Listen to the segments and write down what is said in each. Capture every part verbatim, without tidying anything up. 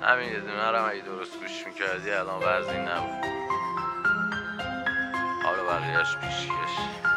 همین یه دونه رو اگه درست گوش میکردی الان وضعی نبود. حالا بقیهش پیشیش.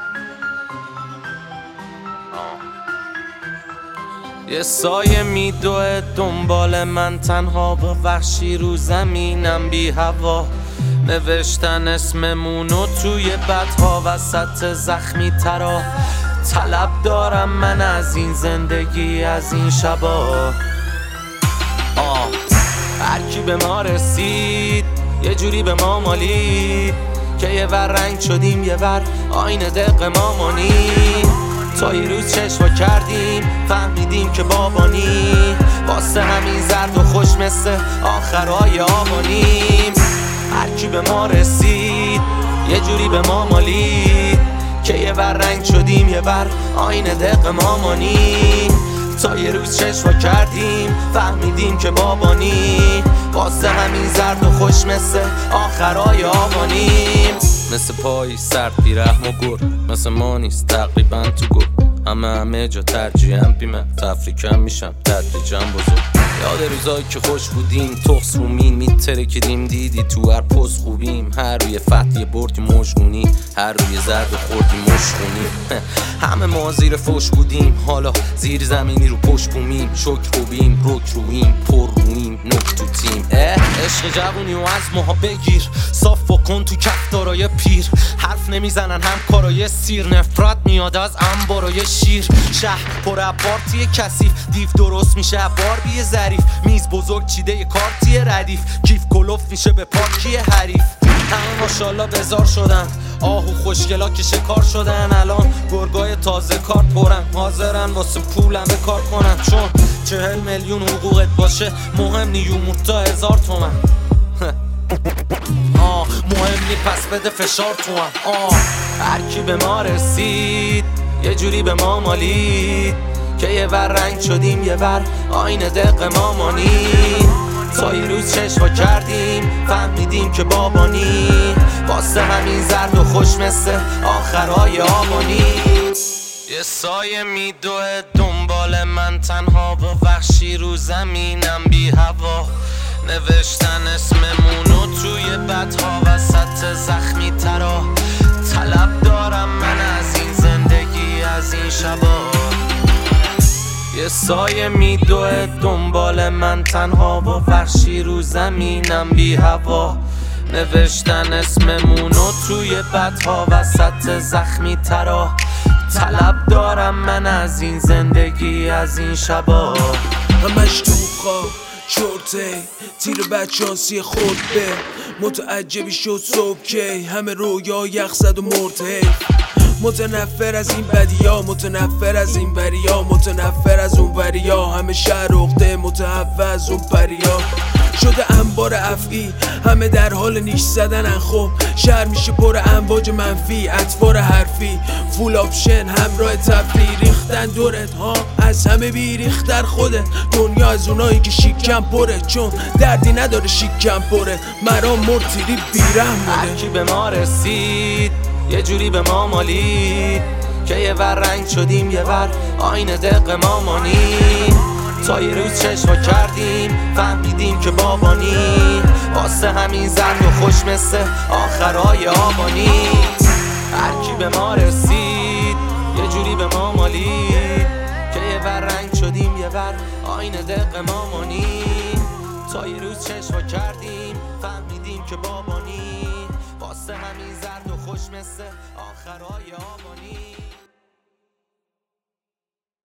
یه سایه میدوه دنبال من تنها با وحشی رو زمینم بی هوا. نوشتن اسممونو توی بدها وسط زخمی ترا. طلب دارم من از این زندگی از این شبا. آه هر کی به ما رسید یه جوری به ما مالید که یه ور رنگ شدیم یه ور آینه دق ما مانیم. تا یه روز چشوا کردیم فهمیدیم که بابانی. واسه همین زرد و خوش مثل آخرای آبانیم. هر کی به ما رسید یه جوری به ما مالید که یه ور رنگ شدیم یه ور آینه دق ما مانیم. تا یه روز چشوا کردیم فهمیدیم که بابانی. واسه همین زرد و خوش مثل آخرای آبانیم. مثل پای سرد بی رحم و گر مثل ما نیست تقریبا تو گر. همه همه جا ترجیحم بیمه تفریکم میشم تدریجم بزرگ. یاد روزایی که خوش بودیم تخص رومین میترکیدیم دیدی تو هر پست خوبیم. هر روی فتح یه بردی مجگونی هر روی زرد و خوردی مشخونی. همه ما زیر فوش بودیم حالا زیر زمینی رو پشت بومیم. شکر خوبیم رک رویم پر رویم نک تو تیم. عشق جوونی و از ماها بگیر صاف و کن تو کفتارای پیر. حرف نمیزنن هم کارای سیر نفرت میاد از انبارای شیر. شهر پر پارتی کثیف دیو درست میشه باربی ظریف. میز بزرگ چیده یه کارتی ردیف کیف کلوف میشه به پارکی حریف. همه ماشالله بزار شدن آهو خوشگلا که شکار شدن. الان گرگای تازه کار پرن حاضرن واسه پولم به کار کنن. چون چهل میلیون حقوقت باشه مهم نی یومورد تا هزار تومن. آه مهم نی پس بده فشار تو هم. آه هر کی به ما رسید یه جوری به ما مالید که یه ور رنگ شدیم یه ور آینه دق ما مانیم. تا یه روز چشوا کردیم فهمیدیم که بابانی. واسه همین زرد و خوش مثل آخرای آبانیم. یه سایه میدوه دنبال من تنها با وحشی رو زمینم بی هوا. نوشتن اسممونو توی بدها وسط زخمی ترا. طلب دارم من از این زندگی از این شبا. یه سایه میدوه دنبال من تنها با وحشی رو زمینم بی هوا. نوشتن اسممونو توی بدها وسط زخمی ترا. طلب دارم من از این زندگی از این شبا. همش تو خواه چورته تیر بدشانسی خود به متعجبی شد صبح کی. همه رویا یخ زد و مرده. متنفر از این بدیا متنفر از این بریا متنفر از اون بریا. همه شهر اخته متحوز اون پریا. شده انبار افعی همه در حال نیش زدنن. خب شهر میشه پر امواج منفی اطوار حرفی. فول آپشن همراه تفریح ریختن دورت ها از همه بیریختر خودت. دنیا از اونایی که شیکم پره چون دردی نداره شیکم پره. مرام مرتیری بیرم بوده. هر کی به ما رسید یه جوری به ما مالید که یه ور رنگ شدیم یه ور آینه دق ما مانیم. تا یه روز چشوا کردیم فهمیدیم که بابانی. واسه همین زرد و خوش مثل آخرای آبانی. هر کی به ما رسید یه جوری به ما مالید که یه ور رنگ شدیم یه ور آینه دق ما مانیم. تا یه روز چشوا کردیم فهمیدیم که بابانی. واسه همین زرد و خوش مثل آخرای آبانی.